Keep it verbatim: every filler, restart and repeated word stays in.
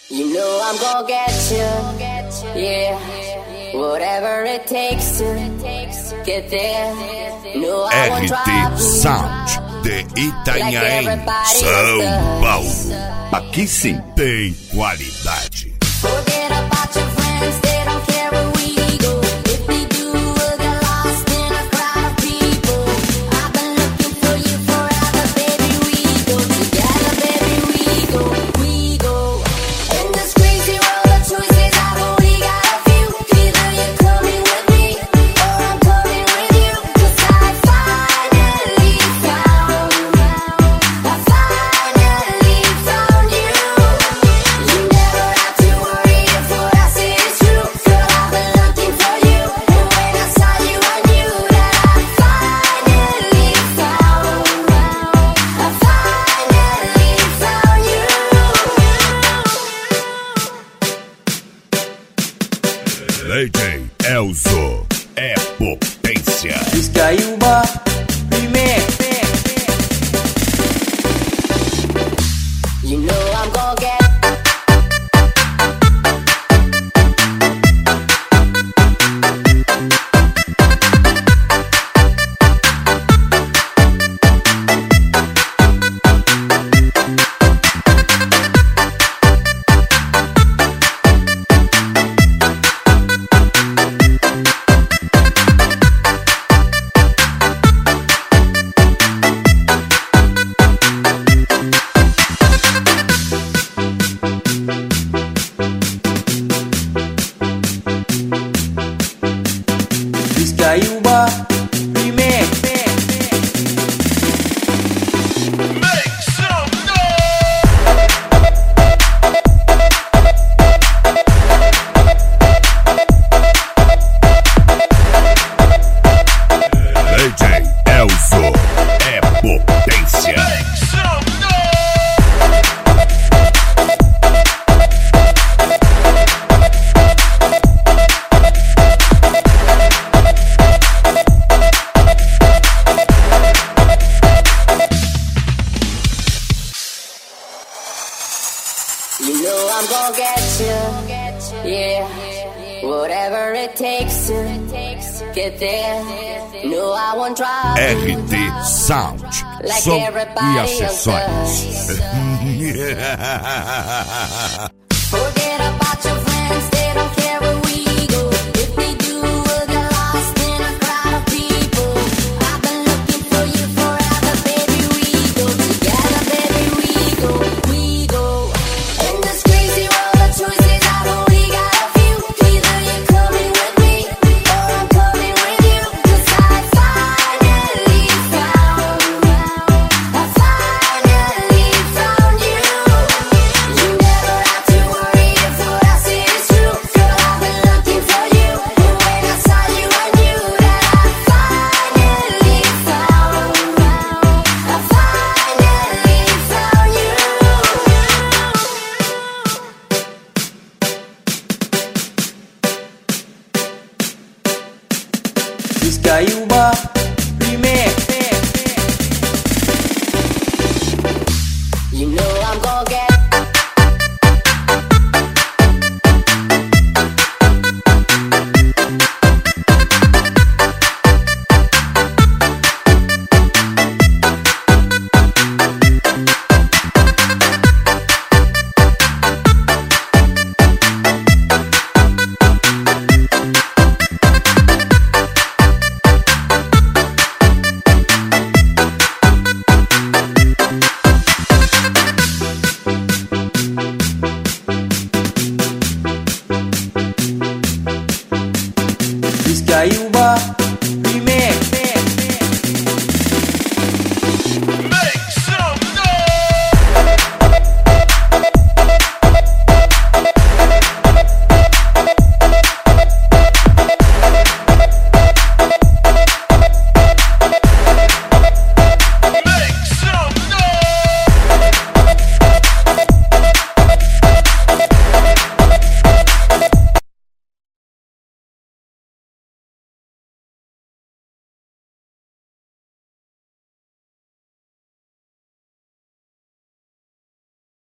You know I'm gonna get you, yeah. Whatever it takes to get there. No, I won't drop R T you. Sound de Itanhaém, São Paulo. Aqui sim tem qualidade. Forget about your friends, they don't care where we go. If we do, we'll get lost in a crowd of people. I've been looking for you forever, baby. We go together, baby. We go, we go. In this crazy world of choices, I've only got a few. Either you're coming with me, or I'm coming with you. 'Cause I finally found, I finally found you. You never have to worry if what I say is true. Girl, I've been looking for you, and when I saw you, I knew that I finally found, I finally found you. D J Elzo é potência. Piscaiúba Remix. You know I'm gonna get. Piscaiúba Remix. D J Elzo é potência. You know I'm gonna get you, yeah. Whatever it takes to get there. No, I won't drop R you. T Sound, Like som e everybody else acessórios.